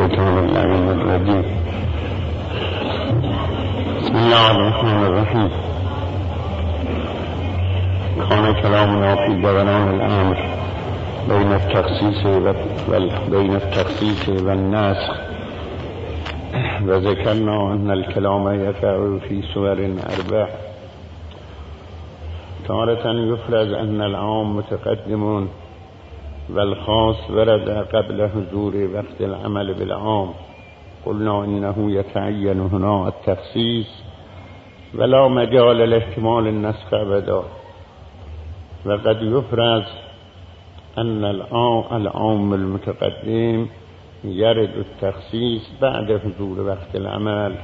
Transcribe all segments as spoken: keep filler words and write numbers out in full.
الشيطان اللعين الرجيم. بسم الله الرحمن الرحيم. كان كلامنا في جريان الأمر بين التخصيص بين التخصيص والنسخ، وذكرنا أن الكلام يقع في صور أربع. تارة يفرز أن العام متقدم والخاص ورد قبل حضور وقت العمل بالعام، قلنا إنه يتعين هنا التخصيص ولا مجال لاحتمال النسخ أبدا. وقد يفرز أن العام المتقدم يرد التخصيص بعد حضور وقت العمل،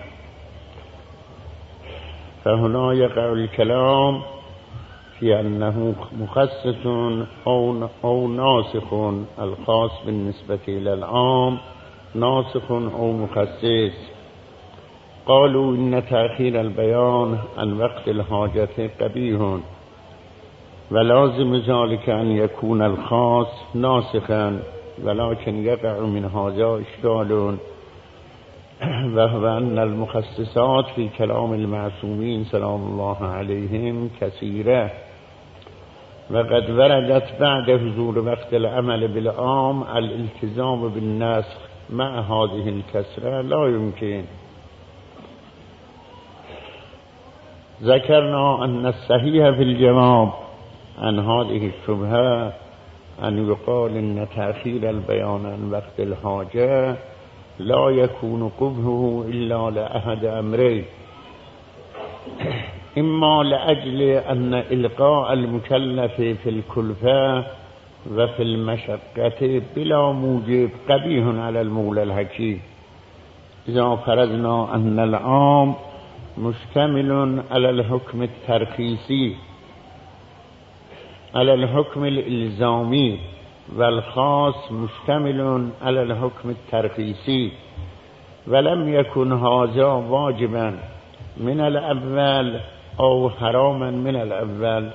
فهنا يقع الكلام في أنه مخصص أو, أو ناسخ، الخاص بالنسبة إلى العام ناسخ أو مخصص. قالوا إن تأخير البيان عن وقت الحاجة قبيح، ولازم ذلك أن يكون الخاص ناسخا، ولكن يقع من هذا إشكال، وهو أن المخصصات في كلام المعصومين سلام الله عليهم كثيرة، وقد وردت بعد حضور وقت العمل بالعام الالتزام بالنسخ مع هذه الكثرة لا يمكن. ذكرنا أن الصحيح في الجواب عن هذه الشبهة أن يقال إن تأخير البيان عن وقت الحاجة لا يكون قبحه إلا لأحد أمرين: إما لأجل أن إلقاء المكلف في الكلفة وفي المشقة بلا موجب قبيح على المولى الحكيم، إذا فرضنا أن العام مشتمل على الحكم الترخيصي على الحكم الإلزامي، والخاص مشتمل على الحكم الترخيصي، ولم يكن هذا واجبا من الأول أو حراما من الأول،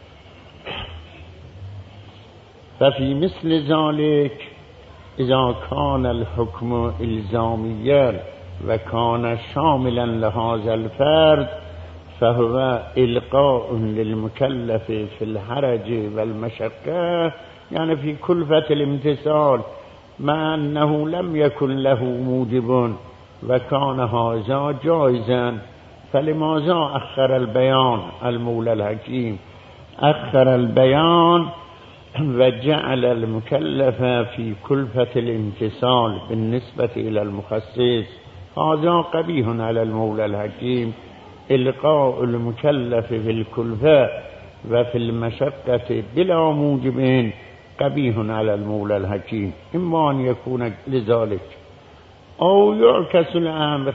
ففي مثل ذلك إذا كان الحكم إلزاميا وكان شاملا لهذا الفرد فهو إلقاء للمكلف في الحرج والمشقة، يعني في كلفة الامتثال، مع أنه لم يكن له موجب وكان هذا جائزا. فلماذا أخر البيان؟ المولى الحكيم أخر البيان وجعل المكلف في كلفة الامتثال بالنسبة إلى المخصص. هذا قبيح على المولى الحكيم، إلقاء المكلف في الكلفة وفي المشقة بلا موجب قبيح على المولى الحكيم، إما أن يكون لذلك أو يعكس الأمر،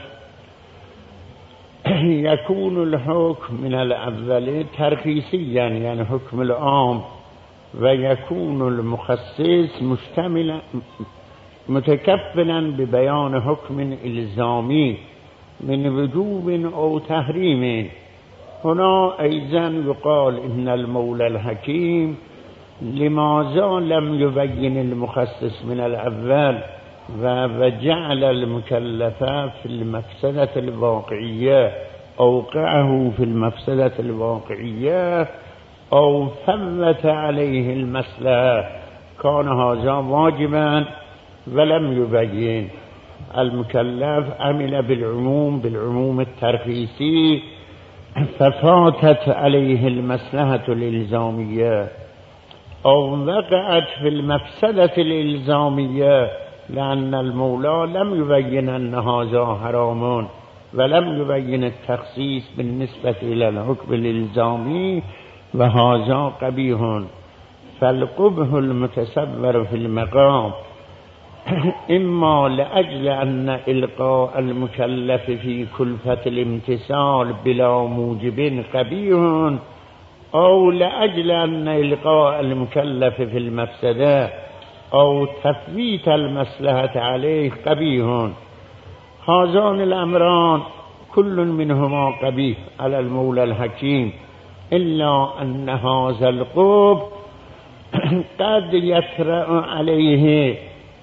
يكون الحكم من الأول ترخيصيا يعني حكم العام، ويكون المخصص مشتملا متكفلا ببيان حكم إلزامي من وجوب أو تحريم. هنا أيضا يقال إن المولى الحكيم لماذا لم يبين المخصص من الأول وجعل المكلف في المفسدة الواقعية، أوقعه في المفسدة الواقعية أو فوت عليه المصلحة؟ كان هذا واجبا ولم يبين. المكلف عمل بالعموم بالعموم الترخيصي ففاتت عليه المصلحة الإلزامية، أو وقعت في المفسدة الإلزامية، لأن المولى لم يبين أن هذا حرام ولم يبين التخصيص بالنسبة إلى الحكم الإلزامي، وهذا قبيح. فالقبح المتصور في المقام إما لأجل أن إلقاء المكلف في كلفة الامتثال بلا موجب قبيح، أو لأجل أن إلقاء المكلف في المفسدة أو تفويت المصلحة عليه قبيح. هذان الأمران كل منهما قبيح على المولى الحكيم، إلا أن هذا القبح قد يطرأ عليه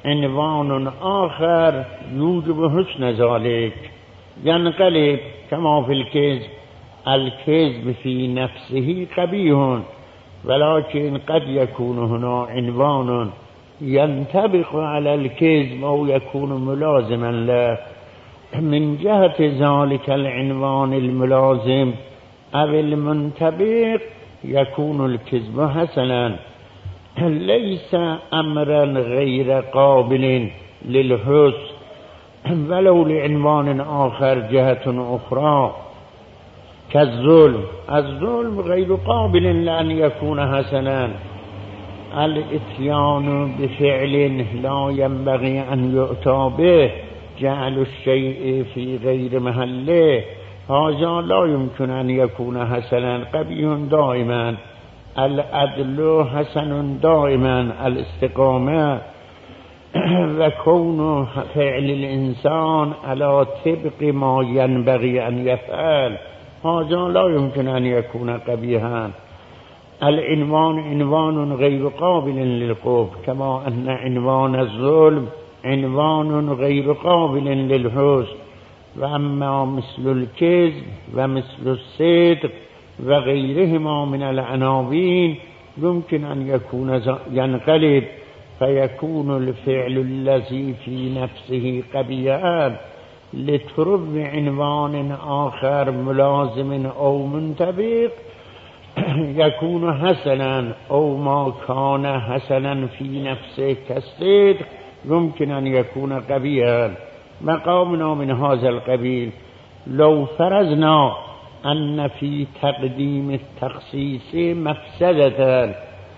عنوان آخر يوجب حسن ذلك ينقلب كما في الكذب. الكذب في نفسه قبيح، ولكن قد يكون هنا عنوان ينطبق على الكذب أو يكون ملازما له. من جهة ذلك العنوان الملازم أو المنطبق يكون الكذب حسنا، ليس أمرا غير قابل للحسن، ولو لعنوان آخر جهة أخرى كالظلم. الظلم غير قابل لأن يكون حسنا. الاتيان بفعل لا ينبغي أن يؤتى به، جعل الشيء في غير محله، هذا لا يمكن أن يكون حسنا، قبيح دائما. العدل حسن دائما، الاستقامة. وكون فعل الإنسان على طبق ما ينبغي أن يفعل، هذا لا يمكن أن يكون قبيحا. العنوان عنوان غير قابل للقبح، كما أن عنوان الظلم عنوان غير قابل للحسن. وأما مثل الكذب ومثل الصدق وغيرهما من العناوين يمكن أن يكون ينقلب فيكون الفعل الذي في نفسه قبيحا لترب عنوان آخر ملازم أو منطبق يكون حسنا، أو ما كان حسنا في نفسه كالصدق يمكن أن يكون قبيحا. مقامنا من هذا القبيل لو فرضنا أن في تقديم التخصيص مفسدة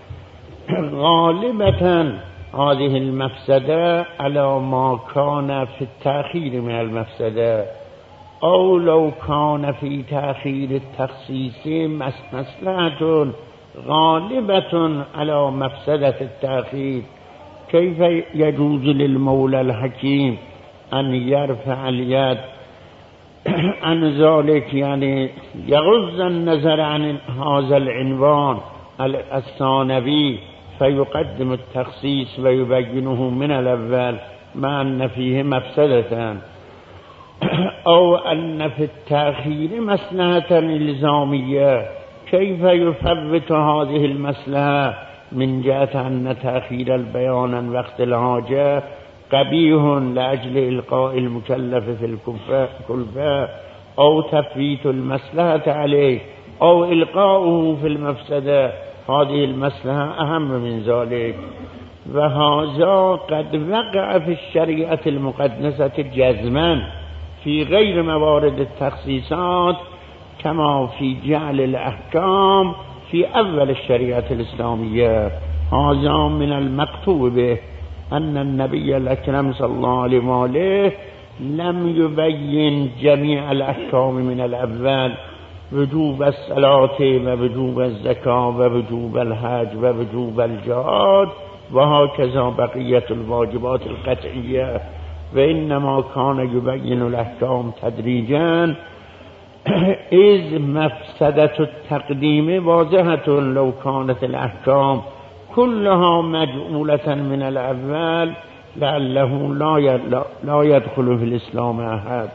غالبة، هذه المفسدة على ما كان في التأخير من المفسدة، أو لو كان في تأخير التخصيص مصلحة غالبة على مفسدة التأخير، كيف يجوز للمولى الحكيم أن يرفع اليد عن ذلك، يعني يغض النظر عن هذا العنوان الثانوي فيقدم التخصيص ويبينه من الأول مع أن فيه مفسدة، أو أن في التأخير مصلحة إلزامية، كيف يفوت هذه المصلحة من جهة أن تأخير البيان عن وقت الحاجة قبيح لأجل إلقاء المكلف في الكلفة، أو تفويت المصلحة عليه، أو إلقاؤه في المفسدة، هذه المصلحة أهم من ذلك. وهذا قد وقع في الشريعة المقدسة جزما في غير موارد التخصيصات، كما في جعل الأحكام في أول الشريعة الإسلامية. هذا من المكتوب به أن النبي الأكرم صلى الله عليه وآله لم يبين جميع الأحكام من الأول، وجوب الصلاة ووجوب الزكاة ووجوب الحج ووجوب الجهاد وهكذا بقية الواجبات القطعية، وإنما كان يبين الأحكام تدريجا، إذ مفسدة التقديم واضحة. لو كانت الأحكام كلها مجعولة من الأول لعله لا يدخل في الإسلام أحد.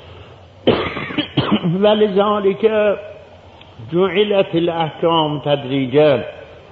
ولذلك جعلت الأحكام تدريجا،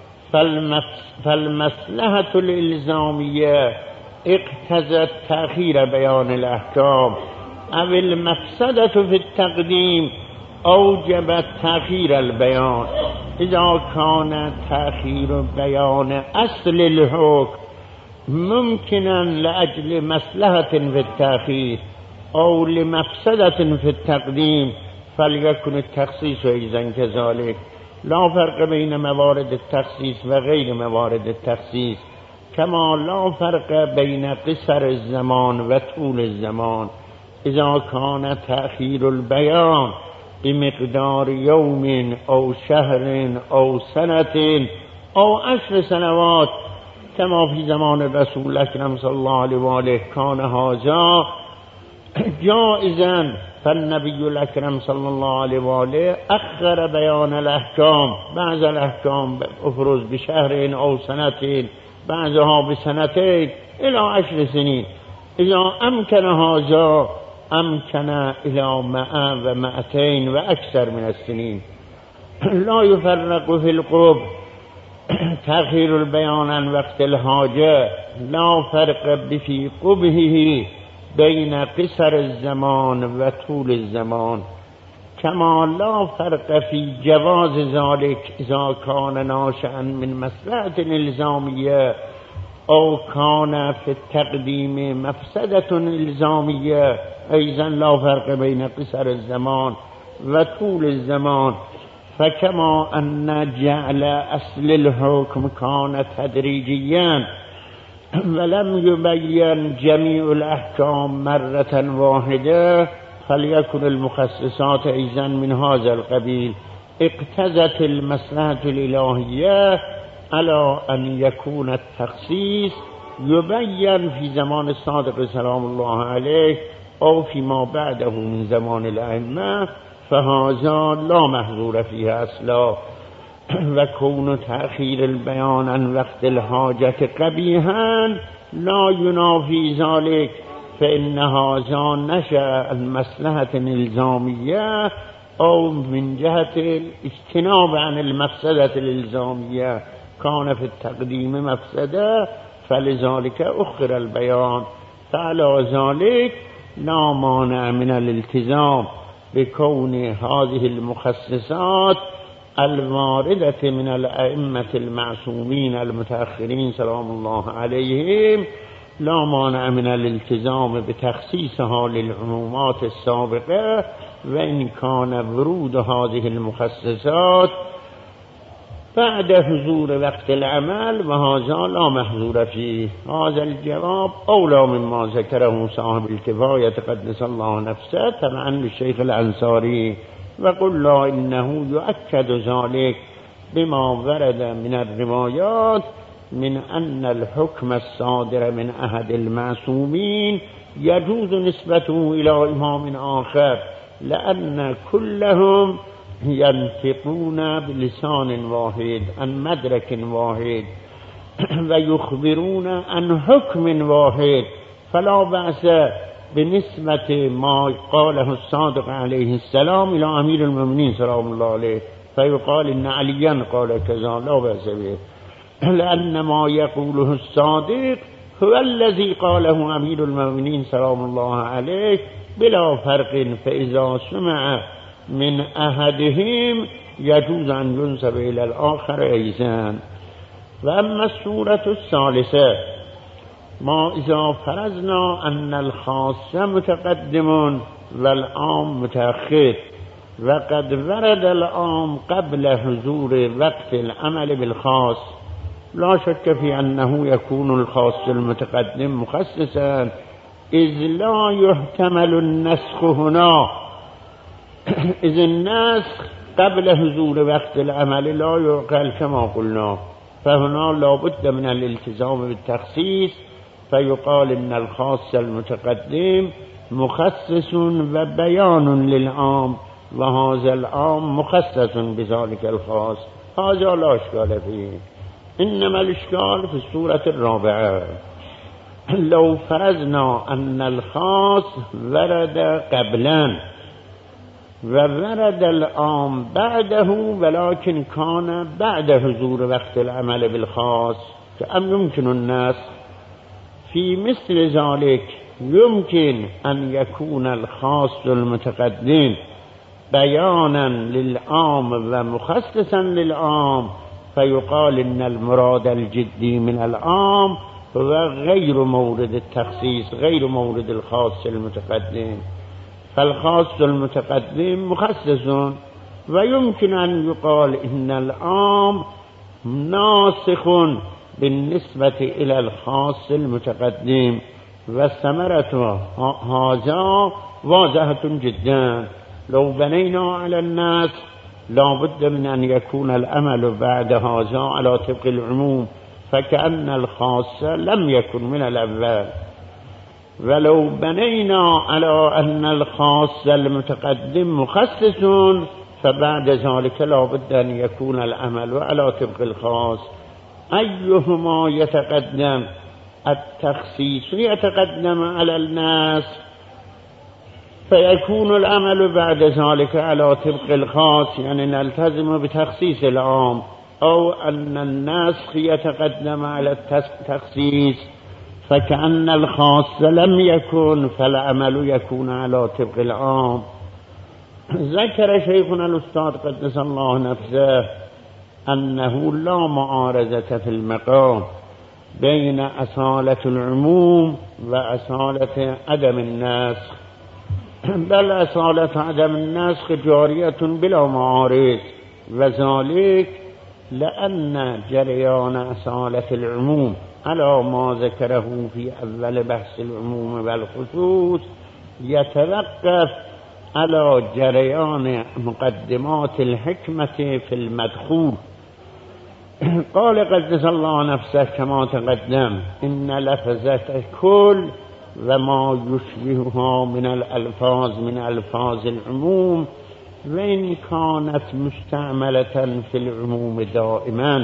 فالمصلحة الإلزامية اقتضت تأخير بيان الأحكام، أو المفسدة في التقديم أوجبت تأخير البيان. إذا كان تأخير بيان أصل الحكم ممكنا لأجل مصلحة في التأخير أو لمفسدة في التقديم فليكن التخصيص إذن كذلك. لا فرق بين موارد التخصيص وغير موارد التخصيص، كما لا فرق بين قصر الزمان وطول الزمان. إذا كان تأخير البيان بمقدار يوم أو شهر أو سنة أو عشر سنوات كما في زمان الرسول الأكرم صلى الله عليه وآله كان هذا جائزا، فالنبي الأكرم صلى الله عليه وآله أخر بيان الأحكام، بعض الأحكام أفرز بشهر أو سنة، بعضها بسنتين إلى عشر سنين. إذا أمكن هذا أمكن إلى مئة ومئتين وأكثر من السنين. لا يفرق في القرب تأخير البيان عن وقت الحاجة، لا فرق في قبحه بين قصر الزمان و طول الزمان، كما لا فرق في جواز ذلك إذا كان ناشئا من مصلحة الزامية أو كان في التقديم مفسدة الزامية. أيضا لا فرق بين قصر الزمان و طول الزمان، فكما أن جعل أصل الحكم كان تدريجيا ولم يبين جميع الأحكام مرة واحدة، فليكن المخصصات أيضا من هذا القبيل. اقتضت المصلحة الإلهية على أن يكون التخصيص يبين في زمان الصادق سلام الله عليه أو فيما بعده من زمان الأئمة، فهذا لا محظور فيه أصلا. وكون تأخير البيان عن وقت الحاجة قبيحا لا ينافي ذلك، فإن هذا نشأ المصلحة الإلزامية أو من جهة الاجتناب عن المفسدة الإلزامية، كان في التقديم مفسدة فلذلك أخر البيان. فعلى ذلك لا مانع من الالتزام بكون هذه المخصصات الواردة من الأئمة المعصومين المتأخرين سلام الله عليهم، لا مانع من الالتزام بتخصيصها للعمومات السابقة، وإن كان ورود هذه المخصصات بعد حضور وقت العمل، وهذا لا محظور فيه. هذا الجواب أولى مما ذكره صاحب الكفاية قدس الله نفسه تبعا للشيخ الأنصاري، وقل لا إنه يؤكد ذلك بما ورد من الروايات من أن الحكم الصادر من أحد المعصومين يجوز نسبته إلى إمام آخر، لأن كلهم ينطقون بلسان واحد عن مدرك واحد ويخبرون عن حكم واحد، فلا بأس بنسبة ما قاله الصادق عليه السلام إلى أمير المؤمنين سلام الله عليه، فيقال إن عليا قال كذا، لا بأس به، لأن ما يقوله الصادق هو الذي قاله أمير المؤمنين سلام الله عليه بلا فرق، فإذا سمع من أحدهم يجوز أن ينسب إلى الآخر أيضا. وأما السورة الثالثة ما إذا فرضنا أن الخاص متقدم والعام متأخر، وقد ورد العام قبل حضور وقت العمل بالخاص، لا شك في أنه يكون الخاص المتقدم مخصصا، إذ لا يحتمل النسخ هنا، إذ النسخ قبل حضور وقت العمل لا يعقل كما قلنا، فهنا لا بد من الالتزام بالتخصيص، فيقال إن الخاص المتقدم مخصص وبيان للعام، وهذا العام مخصص بذلك الخاص، هذا لا إشكال فيه. إنما الإشكال في السورة الرابعة، لو فرضنا أن الخاص ورد قبلا وورد العام بعده، ولكن كان بعد حضور وقت العمل بالخاص، فأم يمكن الناس في مثل ذلك يمكن أن يكون الخاص المتقدم بيانا للعام ومخصصا للعام، فيقال إن المراد الجدي من العام هو غير مورد التخصيص، غير مورد الخاص المتقدم، فالخاص المتقدم مخصص، ويمكن أن يقال إن العام ناسخ بالنسبة إلى الخاص المتقدم، والثمرة هذا واضحة جدا. لو بنينا على الناس لا بد من أن يكون الأمل بعد هذا على طبق العموم، فكأن الخاص لم يكن من الأول. ولو بنينا على أن الخاص المتقدم مخصص، فبعد ذلك لا بد أن يكون الأمل على طبق الخاص، أيهما يتقدم التخصيص يتقدم على الناس فيكون العمل بعد ذلك على طبق الخاص، يعني نلتزم بتخصيص العام، أو أن النسخ يتقدم على التخصيص فكأن الخاص لم يكن فالعمل يكون على طبق العام. ذكر شيخنا الأستاذ قدس الله نفسه أنه لا معارضة في المقام بين أصالة العموم وأصالة عدم النسخ، بل أصالة عدم النسخ جارية بلا معارض، وذلك لأن جريان أصالة العموم على ما ذكره في أول بحث العموم والخصوص يتوقف على جريان مقدمات الحكمة في المدخول. قال قدس الله نفسه كما تقدم إن لفظة كل وما يشبهها من الألفاظ من ألفاظ العموم وإن كانت مستعملة في العموم دائما،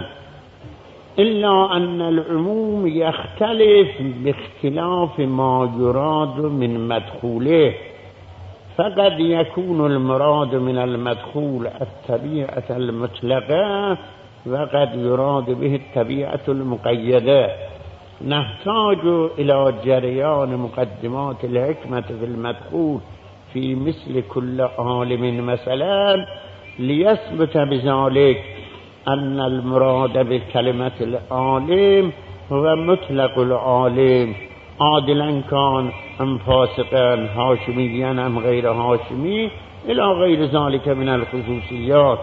إلا أن العموم يختلف باختلاف ما يراد من مدخوله، فقد يكون المراد من المدخول الطبيعة المطلقة وقد يراد به الطبيعة المقيدة. نحتاج إلى جريان مقدمات الحكمة في المدخول في مثل كل عالم مثلا ليثبت بذلك أن المراد بكلمة العالم هو مطلق العالم، عادلا كان أم فاسقا، هاشميا أم غير هاشمي، إلى غير ذلك من الخصوصيات.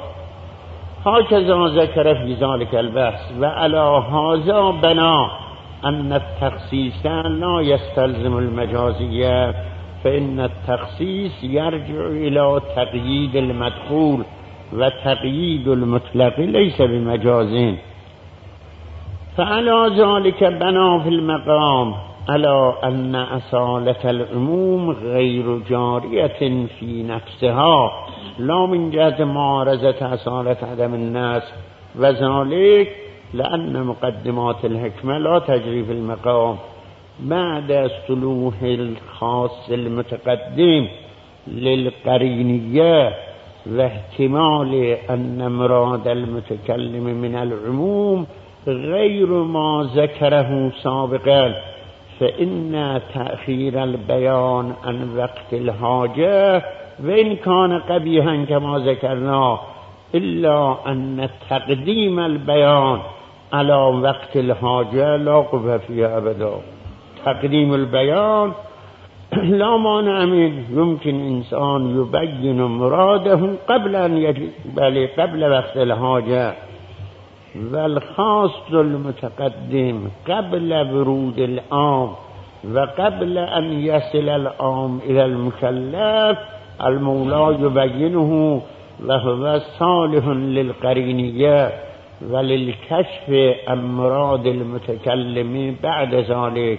هكذا ذكر في ذلك البحث. وعلى هذا بنا أن التخصيص لا يستلزم المجازية، فإن التخصيص يرجع إلى تقييد المدخول، وتقييد المطلق ليس بمجاز. فعلى ذلك بنا في المقام على أن أصالة العموم غير جارية في نفسها، لا من جهة معارضة أصالة عدم الناس، وذلك لأن مقدمات الحكمة لا تجري في المقام بعد صلوح الخاص المتقدم للقرينية واحتمال أن مراد المتكلم من العموم غير ما ذكره سابقا، فإن تأخير البيان عن وقت الحاجة وإن كان قبيحا كما ذكرنا، إلا أن تقديم البيان على وقت الحاجة لا قبح فيها أبدا. تقديم البيان لا مانع منه، يمكن إنسان يبين مراده قبل أن يجب بل قبل وقت الحاجة، والخاص المتقدم قبل ورود العام وقبل أن يصل العام إلى المكلف المولى يبينه، وهو صالح للقرينية وللكشف عن مراد المتكلم بعد ذلك،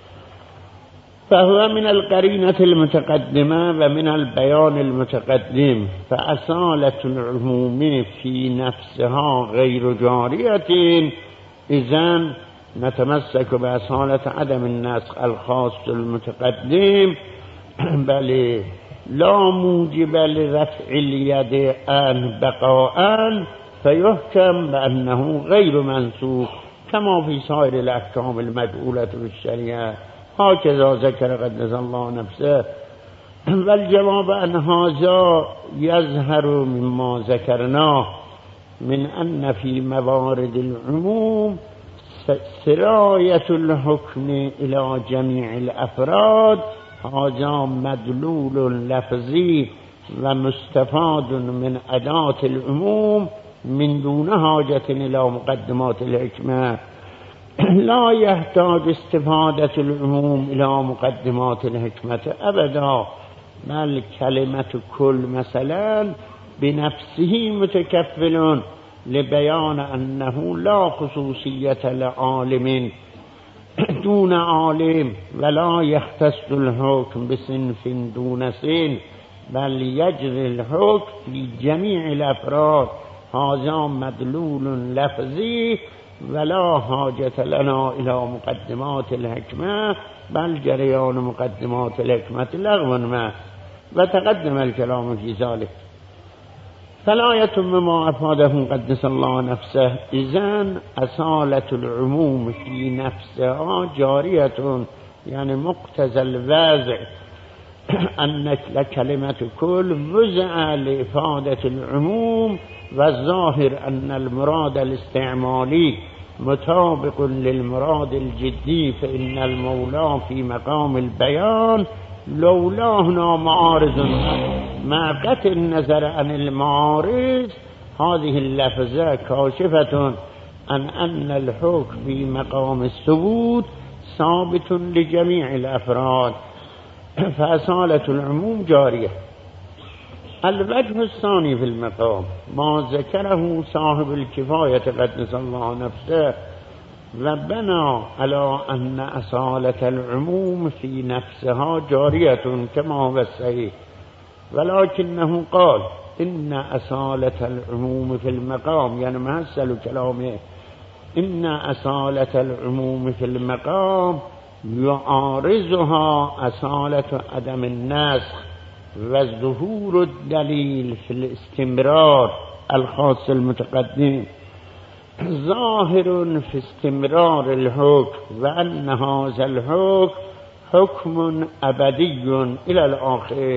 فهو من القرينة المتقدمة ومن البيان المتقدم. فأصالة العموم في نفسها غير جارية، إذن نتمسك بأصالة عدم النسخ الخاص المتقدم، بل لا موجب لرفع اليد عن بقاء فيحكم بأنه غير منسوخ كما في سائر الأحكام المجعولة في الشريعة. هكذا ذكر قدس الله نفسه. والجواب أن هذا يظهر مما ذكرناه من أن في موارد العموم سراية الحكم إلى جميع الأفراد، هذا مدلول لفظي ومستفاد من أداة العموم من دون حاجة إلى مقدمات الحكمة. لا يحتاج استفادة العموم إلى مقدمات الحكمة أبدا، بل كلمة كل مثلا بنفسه متكفل لبيان أنه لا خصوصية لعالم دون عالم، ولا يختص الحكم بصنف دون صنف، بل يجري الحكم في جميع الأفراد. هذا مدلول لفظي ولا حاجة لنا إلى مقدمات الحكمة بل جريان مقدمات الحكمة لغو ما وتقدم الكلام في ذلك. فلا يتم ما أفاده قدس الله نفسه إذن أصالة العموم في نفسها جارية، يعني مقتضى الوضع أن كلمة كل وضع لإفادة العموم، والظاهر أن المراد الاستعمالي مطابق للمراد الجدي، فإن المولى في مقام البيان لولاه معارض مع قطع النظر عن المعارض. هذه اللفظة كاشفة عن أن الحكم في مقام الثبوت ثابت لجميع الأفراد، فأصالة العموم جارية. الوجه الثاني في المقام ما ذكره صاحب الكفاية قدس الله نفسه، وبنى على أن أصالة العموم في نفسها جارية كما هو الصحيح، ولكنه قال إن أصالة العموم في المقام، يعني محصل كلامه إن أصالة العموم في المقام يعارضها أصالة عدم النسخ وظهور الدليل في الاستمرار الخاص المتقدم، ظاهر في استمرار الحكم وأن هذا الحكم حكم أبدي إلى الآخر،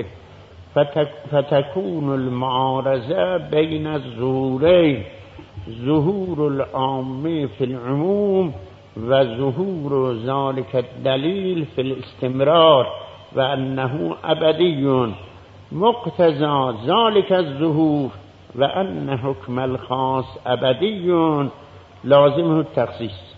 فتكون المعارضة بين الظهورين، ظهور العام في العموم وظهور ذلك الدليل في الاستمرار وأنه أبدي، مقتضى ذلك الظهور وأن حكم الخاص أبدي لازمه التخصيص،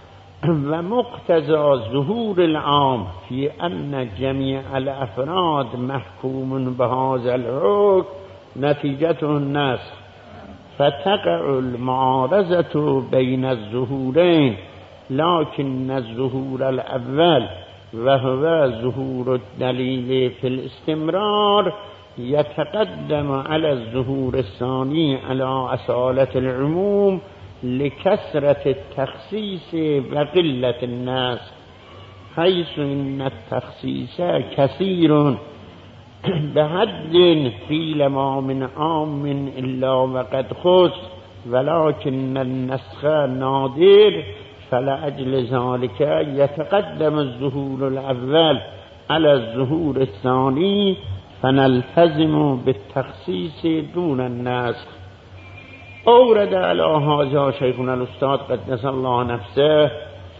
ومقتضى ظهور العام في أن جميع الأفراد محكوم بهذا الحكم نتيجته النسخ، فتقع المعارضة بين الظهورين، لكن الظهور الأول وهو ظهور الدليل في الاستمرار يتقدم على الظهور الثاني على أصالة العموم لكثرة التخصيص وقلة الناس، حيث إن التخصيص كثير بحد قيل ما من عام إلا وقد خص، ولكن النسخ نادر، فلأجل ذلك يتقدم الظهور الأول على الظهور الثاني، فنلتزم بالتخصيص دون النسخ. أورد على هذا شيخنا الأستاذ قدس الله نفسه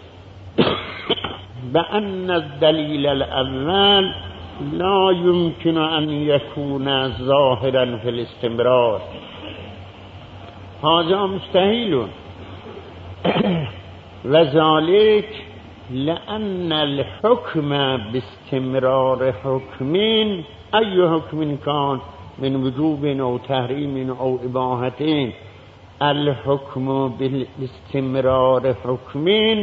بأن الدليل الأول لا يمكن أن يكون ظاهرا في الاستمرار، هذا مستحيل، وذلك لأن الحكم باستمرار حكم أي حكم كان من وجوب أو تحريم أو إباحة، الحكم باستمرار حكم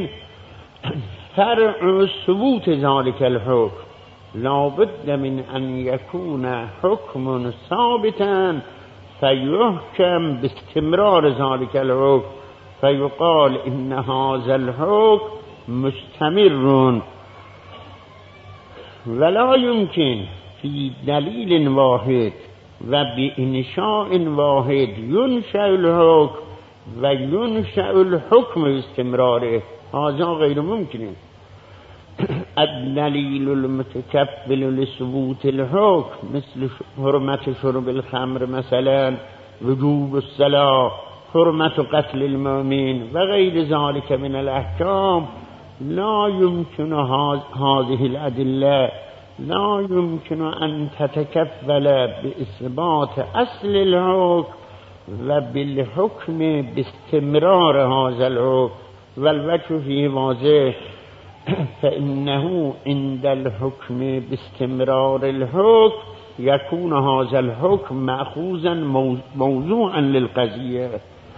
فرع ثبوت ذلك الحكم، لا بد من أن يكون حكم ثابتا فيحكم باستمرار ذلك الحكم، فيقال إن هذا الحكم مستمر، ولا يمكن في دليل واحد وبإنشاء واحد ينشأ الحكم وينشأ الحكم باستمراره، هذا غير ممكن. الدليل المتكفل لثبوت الحكم مثل حرمة شرب الخمر مثلا، وجوب الصلاة، حرمة قتل المؤمن وغير ذلك من الأحكام، لا يمكن هذه الأدلة لا يمكن أن تتكفل بإثبات أصل الحكم وبالحكم باستمرار هذا الحكم، والوجه فيه واضح، فإنه عند الحكم باستمرار الحكم يكون هذا الحكم مأخوذا موضوعا للقضية،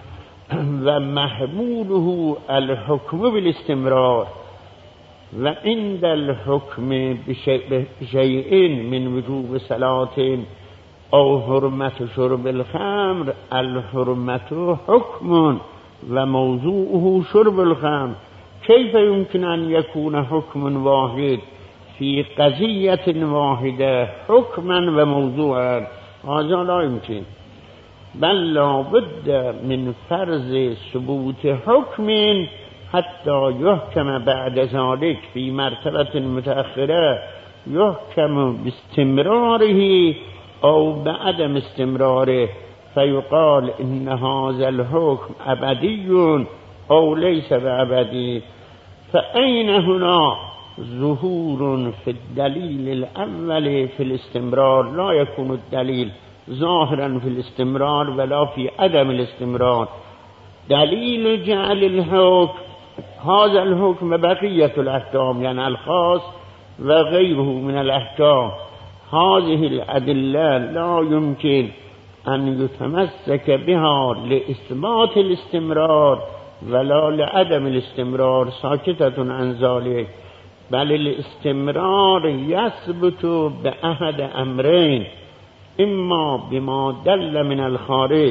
ومحموله الحكم بالاستمرار، وعند الحكم بشيء من وجوب صلاة أو حرمة شرب الخمر الحرمة حكم و موضوعه شرب الخمر. كيف يمكن أن يكون حكم واحد في قضية واحدة حكما وموضوعا؟ هذا لا يمكن، بل لا بد من فرض ثبوت حكم حتى يحكم بعد ذلك في مرتبة متأخرة يحكم باستمراره أو بعدم استمراره، فيقال إن هذا الحكم أبدي أو ليس بأبدي. فأين هنا ظهور في الدليل الأول في الاستمرار؟ لا يكون الدليل ظاهرا في الاستمرار ولا في عدم الاستمرار. دليل جعل الحكم هذا الحكم بقية الأحكام، يعني الخاص وغيره من الأحكام. هذه الأدلة لا يمكن أن يتمسك بها لإثبات الاستمرار ولا لعدم الاستمرار، ساكتة عن ذلك. بل الاستمرار يثبت بأحد أمرين: إما بما دل من الخارج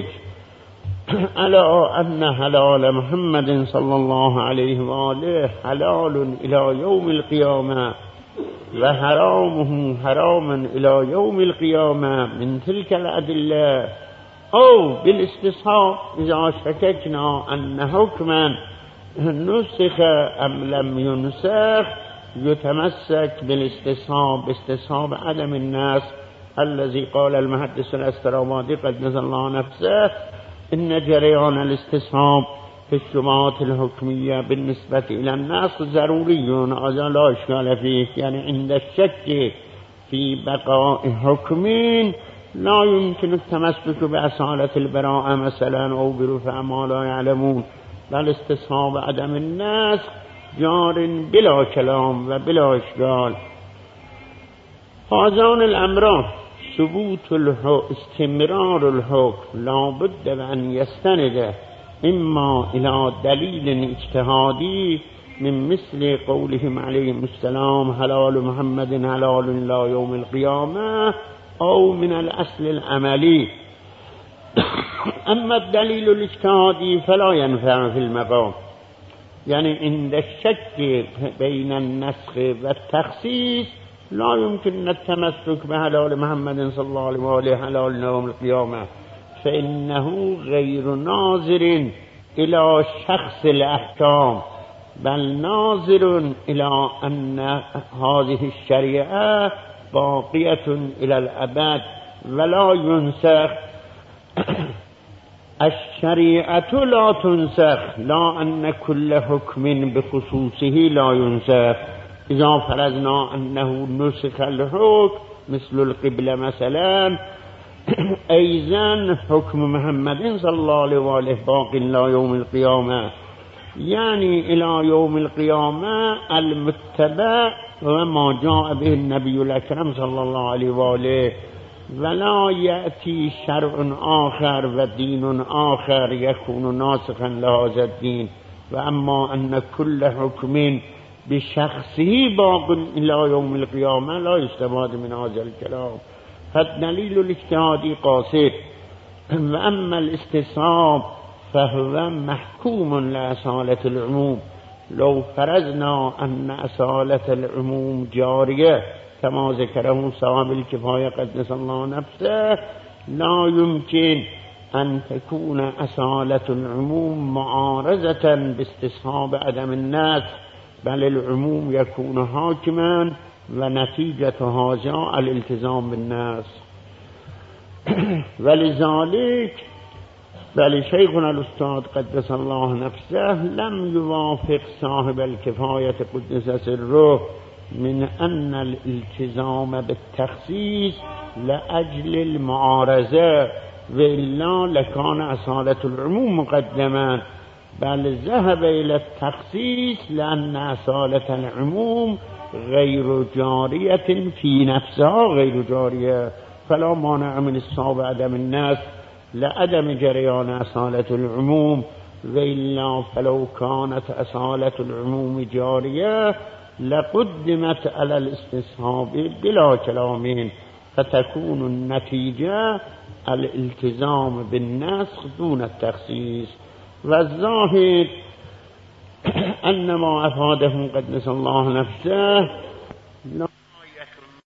على أن حلال محمد صلى الله عليه وآله حلال إلى يوم القيامة وحرامه حرام إلى يوم القيامة من تلك الأدلة، أو بالاستصحاب إذا شككنا أن حكما نسخ أم لم ينسخ يتمسك بالاستصحاب، استصحاب عدم الناس الذي قال المحدث الاسترابادي قدس الله نفسه إن جريان الاستصحاب في الشبهات الحكمية بالنسبة إلى الناس ضروري، هذا لا إشكال فيه. يعني عند الشك في بقاء حكمين لا يمكن التمسك بأصالة البراءة مثلا أو برفع ما لا يعلمون، بل استصحاب عدم الناس جار بلا كلام و بلا إشكال. هذان الأمران ثبوت الحكم استمرار الحكم لا بد أن يستند إما إلى دليل اجتهادي من مثل قولهم عليهم السلام حلال محمد حلال إلى يوم القيامة، أو من الأصل العملي. أما الدليل الاجتهادي فلا ينفع في المقام، يعني عند الشك بين النسخ والتخصيص لا يمكن التمسك بحلال محمد صلى الله عليه وآله حلال يوم القيامة، فإنه غير ناظر إلى شخص الأحكام، بل ناظر إلى أن هذه الشريعة باقية إلى الأبد ولا ينسخ. الشريعة لا تنسخ، لا أن كل حكم بخصوصه لا ينسخ. إذا فرضنا أنه نسخ الحكم مثل القبلة مثلا، أيضا حكم محمد صلى الله عليه وآله باق إلى يوم القيامة، يعني إلى يوم القيامة المتبع وما جاء به النبي الأكرم صلى الله عليه وآله، ولا يأتي شرع آخر ودين آخر يكون ناسخا لهذا الدين. وأما أن كل حكم بشخصه باق إلى يوم القيامة لا يستفاد من هذا الكلام، فالدليل الاجتهادي قاصر. وأما الاستصحاب فهو محكوم لأصالة العموم. لو فرضنا أن أصالة العموم جارية كما ذكره صاحب الكفاية قدس الله نفسه، لا يمكن أن تكون أصالة العموم معارضة باستصحاب عدم الناس، بل العموم يكون حاكما ونتيجة هذا الالتزام بالناس. ولذلك بل شيخنا الأستاذ قدس الله نفسه لم يوافق صاحب الكفاية قدس سره من أن الالتزام بالتخصيص لأجل المعارضة، وإلا لكان أصالة العموم مقدما، بل ذهب إلى التخصيص لأن أصالة العموم غير جارية في نفسها، غير جارية، فلا مانع من الصواب عدم الناس لعدم جريان أصالة العموم، وإلا فلو كانت أصالة العموم جارية لقدمت على الاستصحاب بلا كلام، فتكون النتيجة الالتزام بالنسخ دون التخصيص. و الظاهر انما افادهم قدس الله نفسه